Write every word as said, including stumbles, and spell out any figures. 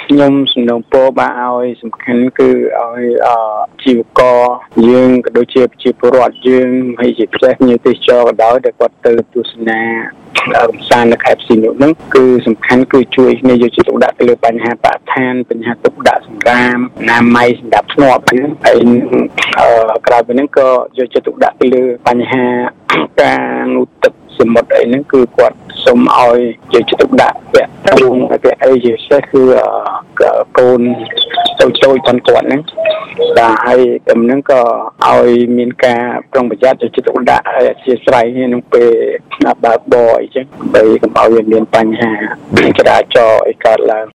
ខ្ញុំសំណូមពរបាទឲ្យសំខាន់គឺឲ្យជីវករយើងក៏ដូចជាប្រជាពលរដ្ឋយើងហើយជាពិសេសភ្ញៀវទេសចរក៏ដោយដែលគាត់ទៅទស្សនាកំសាន្តនៅខេត្តសៀមរាបហ្នឹងគឺសំខាន់គឺជួយគ្នាយកចិត្តទុកដាក់ទៅលើបញ្ហាបរិស្ថានបញ្ហាទុកដាក់សម្រាមអនាម័យសម្រាប់ធ្នាប់ហ្នឹងហើយក្រៅពីហ្នឹងក៏យកចិត្តទុកដាក់ទៅលើបញ្ហាការងូតទឹកសមុទ្រអីហ្នឹងគឺគាត់សូមឲ្យយកចិត្តទុកដាក់ពាក់ទងពាក់អីជាពិសេសគឺកូនតូចតូចគាត់គាត់ហ្នឹងបាទហើយតាមហ្នឹងក៏ឲ្យមានការប្រុងប្រយ័ត្នយកចិត្តទុកដាក់ឲ្យអធិស្ឋានក្នុងពេលបើកបរអីចឹងដើម្បីកុំឲ្យមានបញ្ហាចរាចរណ៍អីកើតឡើង